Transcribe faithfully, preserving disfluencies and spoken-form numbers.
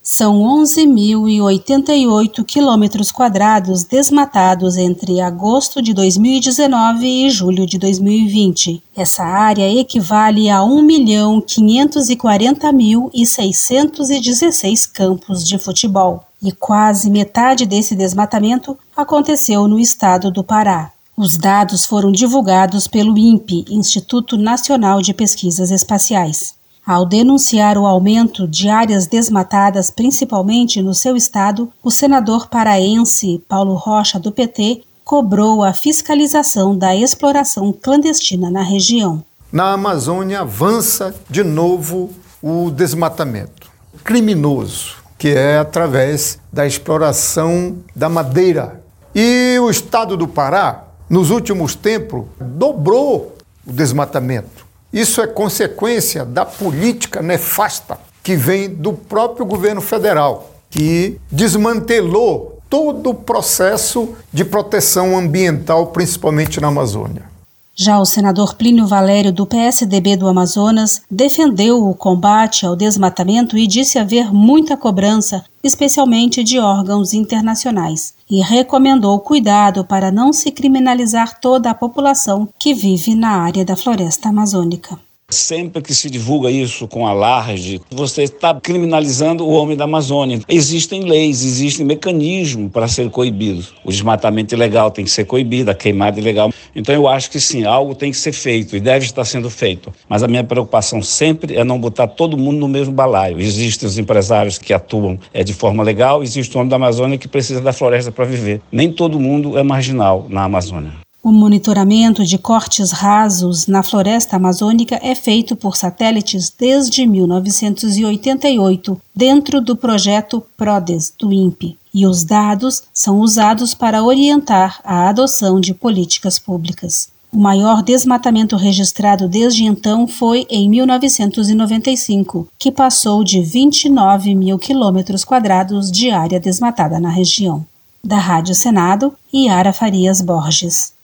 São onze mil e oitenta e oito quilômetros quadrados desmatados entre agosto de dois mil e dezenove e julho de dois mil e vinte. Essa área equivale a um milhão quinhentos e quarenta mil e seiscentos e dezesseis campos de futebol. E quase metade desse desmatamento aconteceu no estado do Pará. Os dados foram divulgados pelo INPE, Instituto Nacional de Pesquisas Espaciais. Ao denunciar o aumento de áreas desmatadas, principalmente no seu estado, o senador paraense Paulo Rocha, do P T, cobrou a fiscalização da exploração clandestina na região. Na Amazônia avança de novo o desmatamento criminoso, que é através da exploração da madeira. E o estado do Pará, nos últimos tempos, dobrou o desmatamento. Isso é consequência da política nefasta que vem do próprio governo federal, que desmantelou todo o processo de proteção ambiental, principalmente na Amazônia. Já o senador Plínio Valério, do P S D B do Amazonas, defendeu o combate ao desmatamento e disse haver muita cobrança, especialmente de órgãos internacionais, e recomendou cuidado para não se criminalizar toda a população que vive na área da floresta amazônica. Sempre que se divulga isso com alarde, você está criminalizando o homem da Amazônia. Existem leis, existem mecanismos para ser coibidos. O desmatamento ilegal tem que ser coibido, a queimada ilegal. Então eu acho que sim, algo tem que ser feito e deve estar sendo feito. Mas a minha preocupação sempre é não botar todo mundo no mesmo balaio. Existem os empresários que atuam é, de forma legal, existe o homem da Amazônia que precisa da floresta para viver. Nem todo mundo é marginal na Amazônia. O monitoramento de cortes rasos na floresta amazônica é feito por satélites desde mil novecentos e oitenta e oito, dentro do projeto PRODES, do INPE, e os dados são usados para orientar a adoção de políticas públicas. O maior desmatamento registrado desde então foi em mil novecentos e noventa e cinco, que passou de vinte e nove mil quilômetros quadrados de área desmatada na região. Da Rádio Senado, Yara Farias Borges.